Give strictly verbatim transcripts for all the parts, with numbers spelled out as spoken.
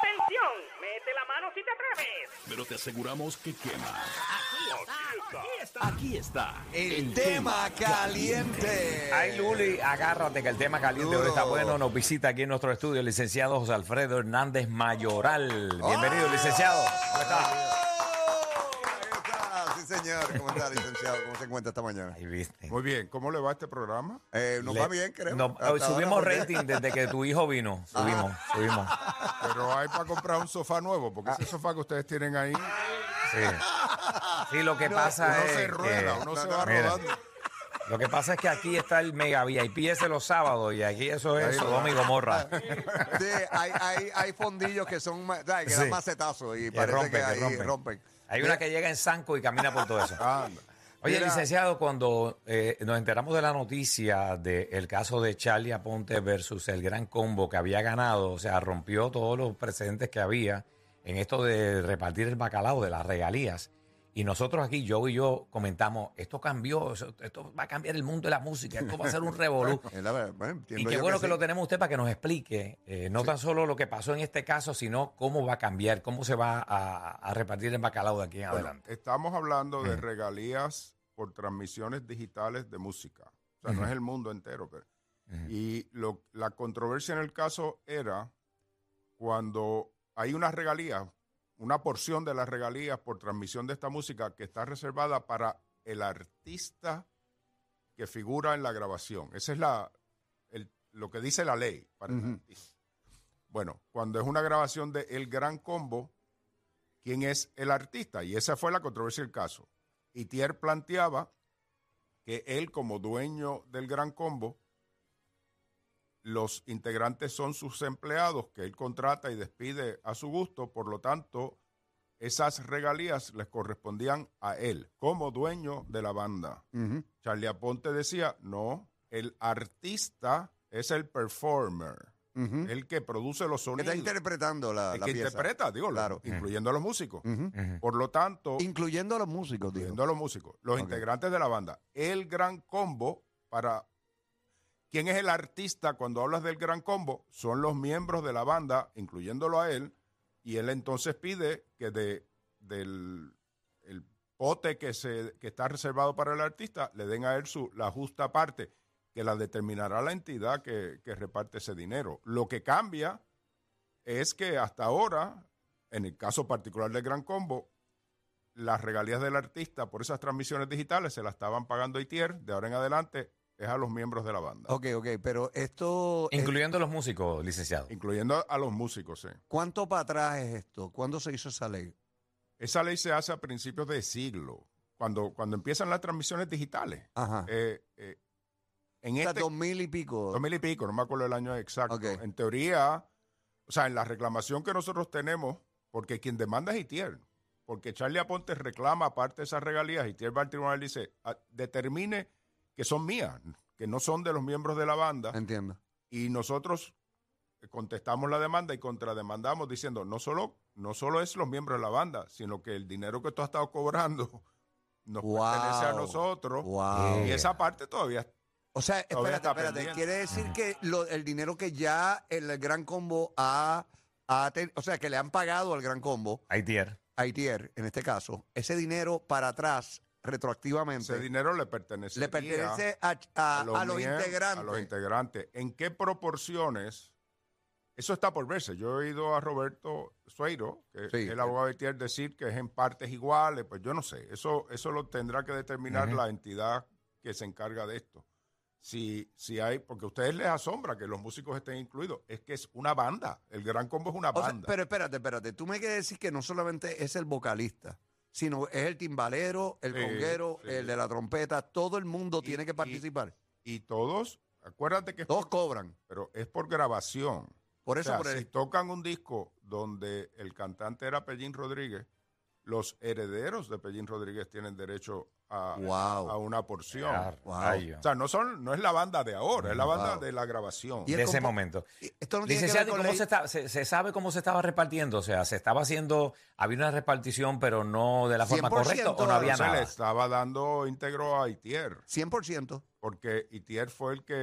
¡Atención! ¡Mete la mano si te atreves! Pero te aseguramos que quema. Aquí está, Aquí está El tema caliente. Ay, Luli, agárrate que el tema caliente hoy está bueno. Nos visita aquí en nuestro estudio el licenciado José Alfredo Hernández Mayoral. Bienvenido, licenciado. ¿Cómo está? Sí, señor. ¿Cómo está, licenciado? ¿Cómo se encuentra esta mañana? Ahí viste. Muy bien. ¿Cómo le va este programa? Eh, nos Le- va bien, creo. no, Hasta hoy subimos ahora, porque- rating desde que tu hijo vino. Subimos, subimos. Pero hay para comprar un sofá nuevo, porque ese sofá que ustedes tienen ahí, Sí. Sí, lo que pasa uno es se rueda, que- uno se va mira, rodando. lo que pasa es que aquí está el Mega V I P ese los sábados y aquí eso es Sodoma y Gomorra. Sí, hay, hay, hay fondillos que son ma- ¿sabes? que Sí. dan macetazos y Que parece rompen, que que ahí rompen. rompen. Hay una que llega en Sanco y camina por todo eso. Anda. Oye, Mira. licenciado, cuando eh, nos enteramos de la noticia del caso de Charlie Aponte versus el Gran Combo que había ganado, o sea, rompió todos los precedentes que había en esto de repartir el bacalao de las regalías. Y nosotros aquí, yo y yo, comentamos, esto cambió, eso- esto va a cambiar el mundo de la música, esto va a ser un revolú. Es la verdad, bueno, Y entiendo qué yo bueno que, sí. lo tenemos usted para que nos explique, eh, no tan solo lo que pasó en este caso, sino cómo va a cambiar, cómo se va a, a repartir el bacalao de aquí en Bueno, adelante. estamos hablando de regalías por transmisiones digitales de música. O sea, no es el mundo entero. Pero, y lo- la controversia en el caso era cuando hay unas regalías, una porción de las regalías por transmisión de esta música que está reservada para el artista que figura en la grabación. Esa es la, el- lo que dice la ley para el artista. Bueno, cuando es una grabación de El Gran Combo, ¿quién es el artista? Y esa fue la controversia del caso. Itier planteaba que él, como dueño del Gran Combo, los integrantes son sus empleados que él contrata y despide a su gusto, por lo tanto, esas regalías les correspondían a él, como dueño de la banda. Ujú. Charlie Aponte decía, no, el artista es el performer, Ujú. el que produce los Que sonidos. está interpretando la, el la que pieza. interpreta, digo, Claro. incluyendo a los músicos. Ujú. Ujú. Por lo tanto, Incluyendo a los músicos, digo. incluyendo a los músicos, los Ok. integrantes de la banda. El Gran Combo, para quién es el artista cuando hablas del Gran Combo, son los miembros de la banda, incluyéndolo a él, y él entonces pide que de, del el pote que, se, que está reservado para el artista le den a él su, la justa parte, que la determinará la entidad que, que reparte ese dinero. Lo que cambia es que hasta ahora, en el caso particular del Gran Combo, las regalías del artista por esas transmisiones digitales se las estaban pagando Itier, de ahora en adelante es a los miembros de la banda, Ok, ok, pero esto... es- Incluyendo los músicos, licenciado. incluyendo a los músicos. Sí. ¿Cuánto para atrás es esto? ¿Cuándo se hizo esa ley? Esa ley se hace a principios de siglo, cuando, cuando empiezan las transmisiones digitales. Ajá. Eh, eh, en o sea, este dos mil y pico. dos mil y pico, no me acuerdo el año exacto. Ok. En teoría, o sea, en la reclamación que nosotros tenemos, porque quien demanda es Itier, porque Charlie Aponte reclama aparte de esas regalías, Itier va al tribunal y dice, "Ah, determine que son mías, que no son de los miembros de la banda, Entiendo. y nosotros contestamos la demanda y contrademandamos diciendo, no solo, no solo es los miembros de la banda, sino que el dinero que tú has estado cobrando nos Wow. pertenece a nosotros, Wow. y esa parte todavía O sea, Todavía espérate, está espérate. pendiente. Quiere decir que lo- el dinero que ya el Gran Combo ha, ha ten- o sea, que le han pagado al Gran Combo, Aitier. a Itier, en este caso, ese dinero para atrás, retroactivamente, ese dinero le pertenece le pertenece a, a- a los, miem- integrantes. A los integrantes. ¿En qué proporciones? Eso está por verse. Yo he oído a Roberto Sueiro, que Sí. es el abogado de Itier, decir que es en partes iguales. Pues yo no sé. Eso, eso lo tendrá que determinar Ujú. la entidad que se encarga de esto. Si, si hay, porque a ustedes les asombra que los músicos estén incluidos. Es que es una banda. El Gran Combo es una O sea, banda. pero espérate, espérate. Tú me quieres decir que no solamente es el vocalista, sino es el timbalero, el Sí, conguero, sí. el de la trompeta. Todo el mundo Y- tiene que y- participar. y todos, acuérdate que es Todos por, cobran. pero es por grabación. Por O eso, sea, por si el- tocan un disco donde el cantante era Pellín Rodríguez, los herederos de Pellín Rodríguez tienen derecho a, Wow. a una porción. Ah, Wow. rayo. O sea, no, son, no es la banda de ahora, es la banda Wow. de la grabación. Y el De ese compo- momento. Esto no tiene que ver Licenciado, ¿y con ¿cómo ley- se, está, se, se sabe cómo se estaba repartiendo? O sea, ¿se estaba haciendo, había una repartición, pero no de la forma cien por correcta ciento o no había Entonces le nada? estaba dando íntegro a Itier, cien por ciento. porque Itier fue el que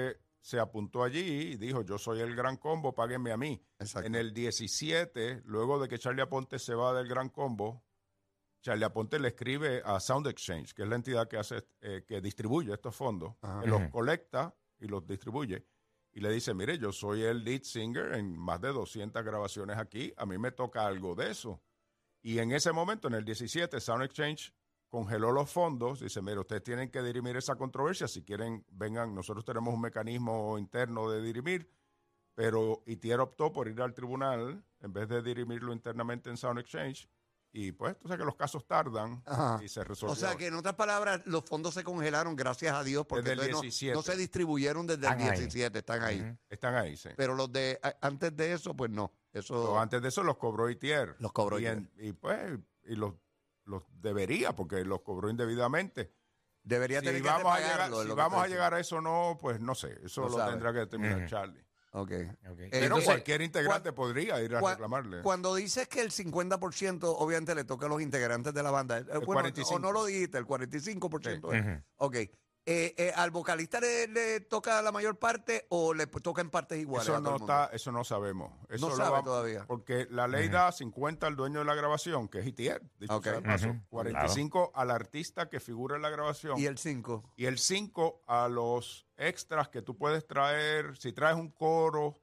se apuntó allí y dijo, yo soy el Gran Combo, páguenme a mí. Exacto. En el diecisiete, luego de que Charlie Aponte se va del Gran Combo, Charlie Aponte le escribe a Sound Exchange, que es la entidad que hace, eh, que distribuye estos fondos, Ajá. que los colecta y los distribuye, y le dice, mire, yo soy el lead singer en más de doscientas grabaciones aquí, a mí me toca algo de eso. Y en ese momento, en el diecisiete, Sound Exchange congeló los fondos, dice, mire, ustedes tienen que dirimir esa controversia, si quieren, vengan, nosotros tenemos un mecanismo interno de dirimir, pero Itier optó por ir al tribunal en vez de dirimirlo internamente en Sound Exchange, y pues, tú sabes que los casos tardan Ajá. y se resolvió. O sea que en otras palabras, los fondos se congelaron, gracias a Dios, porque Desde el entonces no- diecisiete. no, se distribuyeron desde Están el ahí. diecisiete, están ahí. Ujú. Están ahí, sí. Pero los de a- antes de eso, pues no. Eso Pero antes de eso los cobró Itier. Los cobró y, Itier. en- y pues, y los, los debería, porque los cobró indebidamente. debería Si tener que vamos, a llegar, repagarlo, es si lo que vamos está a llegar a eso o no, pues no sé. Eso No lo sabe. tendrá que determinar Ujú. Charlie. diciendo. Ok. Ok. Pero Entonces, cualquier integrante cua- podría ir a cua- reclamarle. Cuando dices que el cincuenta por ciento obviamente le toca a los integrantes de la banda, eh, bueno, cuarenta y cinco. o no lo dijiste, el cuarenta y cinco por ciento. Sí. es. Ujú. Ok. Eh, eh, ¿Al vocalista le, le toca la mayor parte o le p- toca en partes iguales? Eso a todo no el mundo? está, eso no sabemos. Eso No lo sabe vamos- todavía. Porque la ley da cincuenta al dueño de la grabación, que es Itier, dicho Ok. sea de paso, Ujú. cuarenta y cinco al artista que figura en la grabación. ¿Y el cinco? Y el cinco a los extras que tú puedes traer, si traes un coro,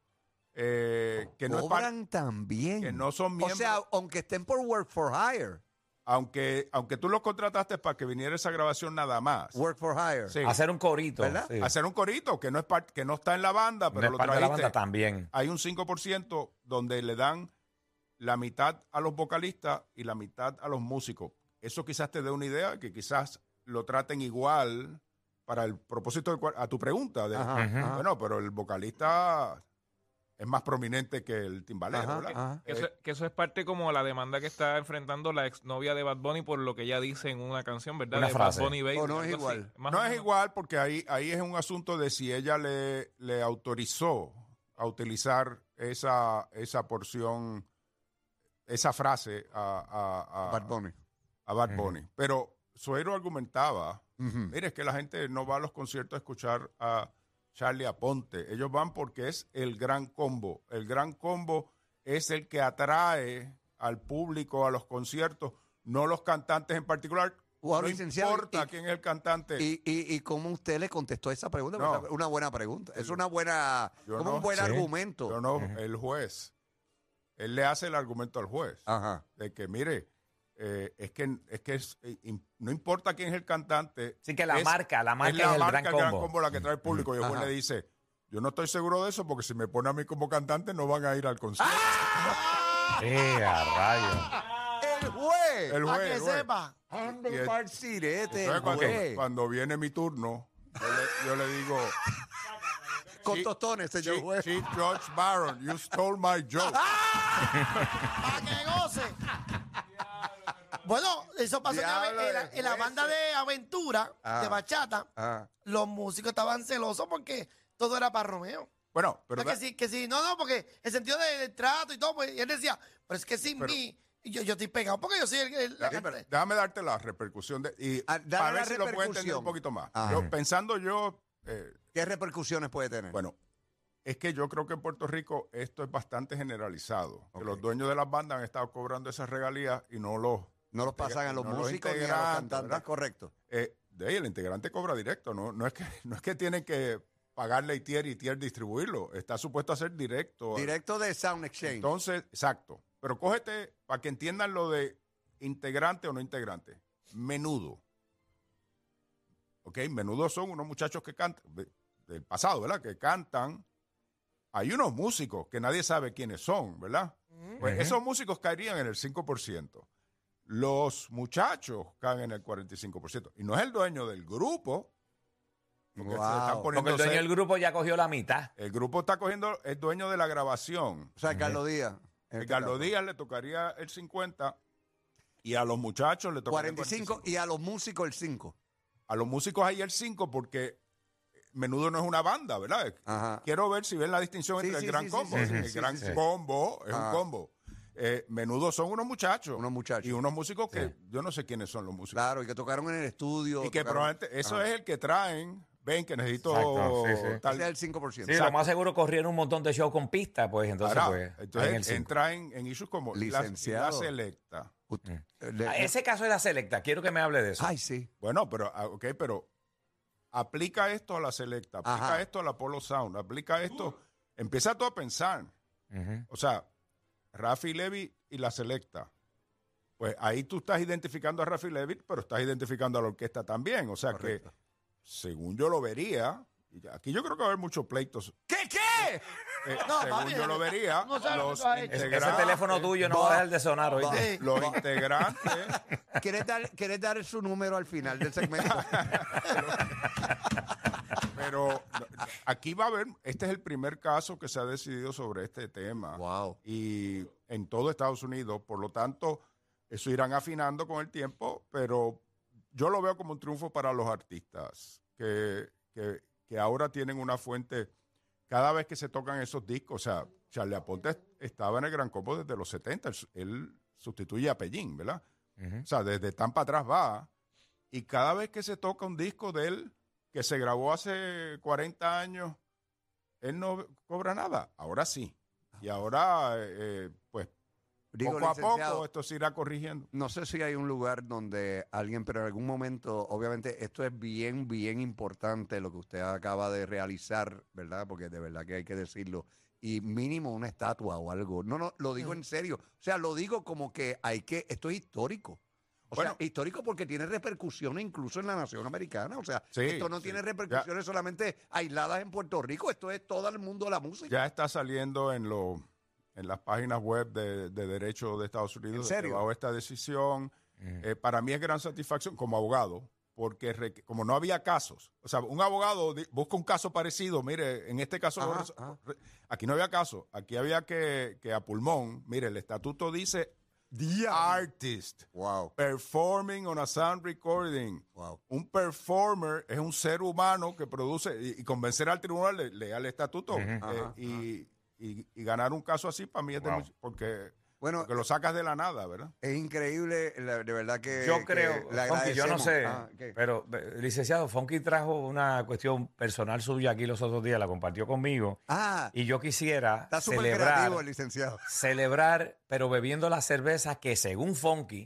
eh, que, no es par- Cobran también. que no son O miembros, sea, aunque estén por work for hire. aunque, aunque tú los contrataste para que viniera esa grabación nada más. Work for hire. Sí. Hacer un corito. ¿Verdad? sí. Hacer un corito que no es par- que no está en la banda, No pero es lo parte de la trajiste. banda también. Hay un cinco por ciento donde le dan la mitad a los vocalistas y la mitad a los músicos. Eso quizás te dé una idea, que quizás lo traten igual para el propósito de cua- a tu pregunta. De, Ajá, ajá. Bueno, pero el vocalista es más prominente que el timbalero, Ajá, ¿verdad? ajá. Que eso, que eso es parte como la demanda que está enfrentando la exnovia de Bad Bunny por lo que ella dice en una canción, ¿verdad? Una de frase. Bad Bunny Baby, O no es algo así. igual. Más No o es menos. igual porque ahí, ahí es un asunto de si ella le, le autorizó a utilizar esa, esa porción, esa frase a, a, a- Bad Bunny. a Bad Bunny. Pero Suero argumentaba, Ujú. mire, es que la gente no va a los conciertos a escuchar a Charlie Aponte. Ellos van porque es el gran combo. El gran combo es el que atrae al público a los conciertos, no los cantantes en particular. Wow, no licenciado, importa y- quién es el cantante. ¿Y, y, y cómo usted le contestó esa pregunta? No. Porque es una buena pregunta. Es una buena, Yo como no. un buen Sí. argumento. Yo no, el juez. Él le hace el argumento al juez Ajá. de que, mire, eh, es que, es que es, eh, im- no importa quién es el cantante. Sí, que la es- marca, la marca es es, la el marca, gran el gran combo. combo la que trae el público. Y el juez Ajá. le dice, yo no estoy seguro de eso porque si me pone a mí como cantante no van a ir al concierto. Eh, a rayos. El juez. El Para juez, que el juez. sepa. Ande Y el- pa'l sirete, el Entonces, cuando, juez. cuando viene mi turno, yo le, yo le digo, Con Chi- tostones, señor Chief, juez. Chief Judge Barron, you stole my joke. Para que goce. Bueno, eso pasó una vez Diablo en la, de en la jueces. banda de aventura, Ah. de bachata. Ah. Los músicos estaban celosos porque todo era para Romeo. Bueno, O pero sea, da- que sí, que sí, no, no, porque el sentido de- del trato y todo, pues y él decía, pero es que sin Pero- mí, yo, yo estoy pegado porque yo soy el, el- la Sí, pero cantante. déjame darte la repercusión de, y Ah, dale para ver la si lo puedes entender repercusión. un poquito más. Ajá. Yo, pensando yo, eh, ¿Qué repercusiones puede tener? bueno, es que yo creo que en Puerto Rico esto es bastante generalizado. Ok. Que los dueños de las bandas han estado cobrando esas regalías y no los... no los pasan a los no los músicos ni a los integrantes, cantantes, ¿verdad? correcto. Eh, de ahí el integrante cobra directo, ¿no? No es que, no es que tienen que pagarle a Itier y Itier distribuirlo. Está supuesto a ser directo. Directo de Sound Exchange. Entonces, exacto. Pero cógete, para que entiendan lo de integrante o no integrante, menudo. ¿Ok? Menudo son unos muchachos que cantan, de- del pasado, ¿verdad? Que cantan. Hay unos músicos que nadie sabe quiénes son, ¿verdad? Pues Ujú. esos músicos caerían en el cinco por ciento. Los muchachos caen en el cuarenta y cinco por ciento. Y no es el dueño del grupo. Porque se Wow. están Porque poniendo el dueño ser- del grupo ya cogió la mitad. el grupo está cogiendo, es dueño de la grabación. O sea, Carlos Díaz. en El este Carlos caso. Díaz le tocaría el cincuenta y a los muchachos le tocaría el cuarenta y cinco y a los músicos el cinco. A los músicos ahí el cinco porque Menudo no es una banda, ¿verdad? Ajá. Quiero ver si ven la distinción Sí, entre sí, el gran sí, combo. sí, sí, el sí, gran sí, sí. combo es Ah. un combo. Eh, Menudo son unos muchachos. Unos muchachos. Y unos músicos que yo no sé quiénes son los músicos. Claro, y que tocaron en el estudio. y que tocaron- probablemente eso Ajá. es el que traen ven que necesito Exacto, sí, sí. tal. Ese es el cinco por ciento. Sí, lo más seguro corrieron un montón de shows con pistas, pues entonces, Ahora, pues, entonces en el cinco. entra en, en issues como la, Licenciado. la selecta. Le- Ah, ese caso de la selecta, quiero que me hable de eso. Ay, sí. Bueno, pero, ah, ok, pero aplica esto a la selecta, aplica Ajá. esto a la Polo Sound, aplica esto, empieza tú a pensar. Ujú. O sea, Rafi Levy y la selecta. Pues ahí tú estás identificando a Rafi Levy, pero estás identificando a la orquesta también. O sea Correcto. que, según yo lo vería, y aquí yo creo que va a haber muchos pleitos. ¿Qué, qué? eh, No, según papi, yo lo vería, no sabes lo los que tú has hecho. Ese integrantes, teléfono tuyo no va a dejar de sonar hoy. Sí. los integrantes, ¿Quieres dar, ¿Quieres dar su número al final del segmento? pero aquí va a haber, este es el primer caso que se ha decidido sobre este tema. Wow. Y en todo Estados Unidos, por lo tanto, eso irán afinando con el tiempo, pero yo lo veo como un triunfo para los artistas, que, que, que ahora tienen una fuente, cada vez que se tocan esos discos, o sea, Charlie Aponte estaba en el Gran Combo desde los setenta, él, él sustituye a Pellín, ¿verdad? Ujú. O sea, desde tan para atrás va, y cada vez que se toca un disco de él, que se grabó hace cuarenta años, él no cobra nada, ahora sí. Y ahora, eh, pues, Digo, poco a licenciado, poco esto se irá corrigiendo. no sé si hay un lugar donde alguien, pero en algún momento, obviamente, esto es bien, bien importante lo que usted acaba de realizar, ¿verdad? Porque de verdad que hay que decirlo. Y mínimo una estatua o algo. No, no, lo digo en serio. O sea, lo digo como que hay que, esto es histórico. O Bueno. sea, histórico porque tiene repercusiones incluso en la nación americana. O sea, Sí, esto no sí. tiene repercusiones solamente aisladas en Puerto Rico. Esto es todo el mundo de la música. Ya está saliendo en lo, en las páginas web de, de Derecho de Estados Unidos. ¿En serio? Bajo esta decisión. Eh, para mí es gran satisfacción como abogado, porque requ- como no había casos, o sea, un abogado di- busca un caso parecido, mire, en este caso, Ajá, res- ajá. re- aquí no había caso, aquí había que, que a pulmón, mire, el estatuto dice artist. Wow, Performing on a sound recording. wow. Un performer es un ser humano que produce y, y convencer al tribunal de leer el estatuto. eh, Ajá, y, y- y ganar un caso así para mí es de Wow. mucho- porque, Bueno, porque lo sacas de la nada, ¿verdad? es increíble, la- de verdad que. Yo que creo, le Funky, yo no agradecemos. sé, Ah, ¿qué? pero eh, licenciado, Funky trajo una cuestión personal suya aquí los otros días, la compartió conmigo, Ah, y yo quisiera está súper celebrar, creativo el licenciado. celebrar, pero bebiendo la cerveza que según Funky,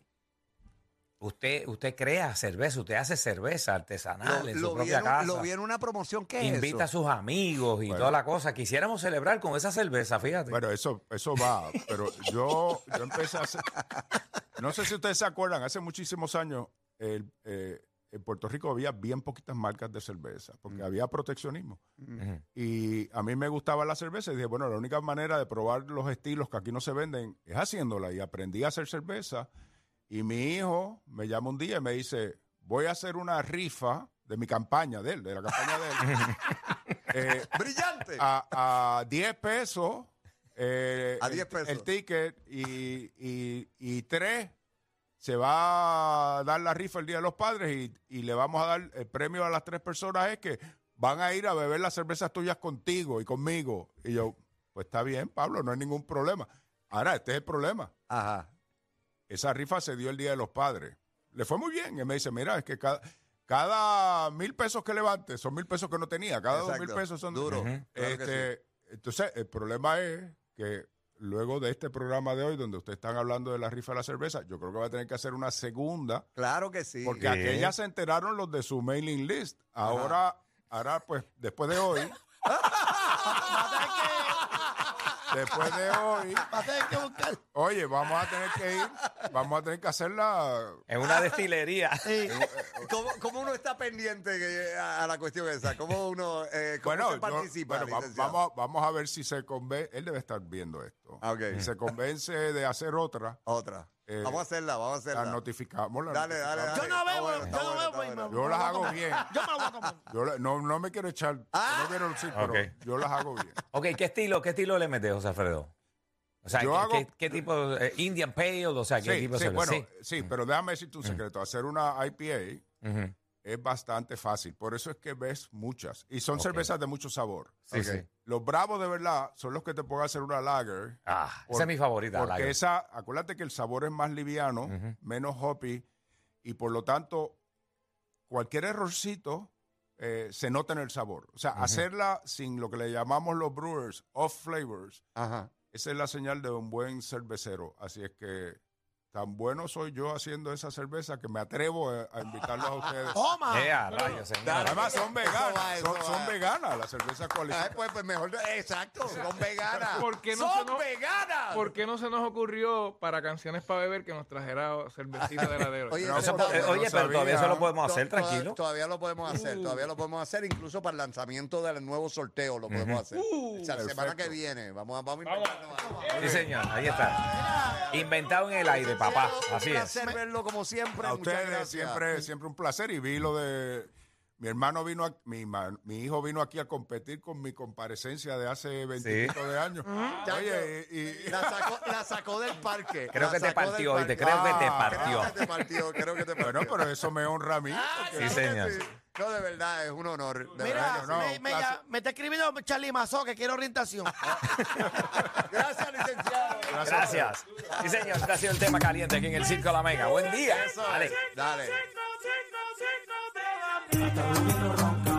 usted, usted crea cerveza, usted hace cerveza artesanal Lo, en su lo vi propia en, casa. un- lo vi en una promoción que Invita a es eso. sus amigos y Bueno. toda la cosa. Quisiéramos celebrar con esa cerveza, fíjate. Bueno, eso, eso va, pero yo, yo empecé a hacer, no sé si ustedes se acuerdan, hace muchísimos años el, eh, en Puerto Rico había bien poquitas marcas de cerveza, porque había proteccionismo. Ujú. Y a mí me gustaba la cerveza y dije, bueno, la única manera de probar los estilos que aquí no se venden es haciéndola. Y aprendí a hacer cerveza. Y mi hijo me llama un día y me dice, voy a hacer una rifa de mi campaña de él, de la campaña de él. Eh, ¡Brillante! a, a diez pesos. eh, A diez el- pesos. El ticket y, y, y tres se va a dar la rifa el Día de los Padres y, y le vamos a dar el premio a las tres personas es que van a ir a beber las cervezas tuyas contigo y conmigo. Y yo, pues está bien, Pablo, no hay ningún problema. Ahora, este es el problema. Ajá. Esa rifa se dio el Día de los Padres. Le fue muy bien. Y me dice, mira, es que cada, cada mil pesos que levante son mil pesos que no tenía. Cada dos mil Exacto. pesos son... Duro. Ujú. Claro que Este, entonces, el problema es que luego de este programa de hoy, donde ustedes están hablando de la rifa de la cerveza, yo creo que va a tener que hacer una segunda, Claro que sí. porque Sí. aquellas se enteraron los de su mailing list. Ahora, ahora pues, después de hoy, después de hoy, Va a tener que buscar. oye, vamos a tener que ir, vamos a tener que hacerla. En una destilería. Sí. ¿Cómo, cómo uno está pendiente que- a, a la cuestión esa? ¿Cómo uno eh, cómo Bueno, se yo- participa? bueno, va- licenciado? vamos, a- vamos a ver si se convence. Él debe estar viendo esto. Ah, ok. Si se convence de hacer otra, Otra. Eh, vamos a hacerla, vamos a la hacerla. notificamos. la Dale, dale, notificamos. dale. Yo no Está bebo, bueno, yo está no bueno, bebo. está y me- bueno. Yo me las voy a hago comer. bien. Yo me lo voy a comer. Yo la- no, no me quiero echar, Ah. no quiero decir, pero Ok. yo las hago bien. Ok, ¿qué estilo, qué estilo le metes, José Alfredo? O sea, Yo ¿qué, hago- qué- qué tipo? eh, Indian Pale, o sea, ¿qué Sí, tipo de sí, cerveza? bueno, sí, pero déjame decirte un secreto. Hacer una I P A Ujú. es bastante fácil. Por eso es que ves muchas. Y son Ok. cervezas de mucho sabor. Sí, Ok. sí. Los bravos de verdad son los que te pueden hacer una lager. Ah, Por- esa es mi favorita. Porque Lager. esa, acuérdate que el sabor es más liviano, Ujú. menos hoppy, y por lo tanto, cualquier errorcito eh, se nota en el sabor. O sea, hacerla sin lo que le llamamos los brewers, off flavors, Ajá. esa es la señal de un buen cervecero. Así es que tan bueno soy yo haciendo esa cerveza que me atrevo a, a invitarlos a ustedes. ¡Toma! Eh, a rayos, señor. Además, son Eso veganas. va, eso Son, son va. veganas las cervezas Ay, cualificadas. pues, pues mejor, exacto, son veganas. ¿Por qué no ¡Son se nos- veganas! ¿Por qué no se nos ocurrió para canciones para beber que nos trajera cervecita de heladero? Oye, No, eso Eso está po- eh, bueno. oye, no pero todavía eso sabía. lo podemos hacer, To- toda- tranquilo. Todavía lo podemos hacer, todavía lo podemos hacer, incluso para el lanzamiento del nuevo sorteo lo podemos hacer. o sea, la semana perfecto. que viene, vamos a, vamos a inventarnos algo. Sí, señor, ahí está. Inventado en el aire, papá. Así Un es. placer verlo como siempre. A Muchas ustedes gracias. siempre, siempre un placer. Y vi lo de... Mi hermano vino, a- mi, ma- mi hijo vino aquí a competir con mi comparecencia de hace veinticinco de años. Oye, y, y- La sacó, la sacó del parque. Creo La que te sacó del partió, parque. oíste, creo que te Ah, partió. Creo que te partió, creo que te partió. bueno, pero eso me honra a mí. porque- Sí, señor. No, de verdad, es un honor. De Mira, verdad que no, me, un me, placer. ya- me está escribiendo Charlie Mazó que quiere orientación. sí. Gracias, licenciado. Gracias. Sí, señor, este ha sido el tema caliente aquí en el Circo de la Mega. Buen día. Dale. Dale. Hasta el vino ronca.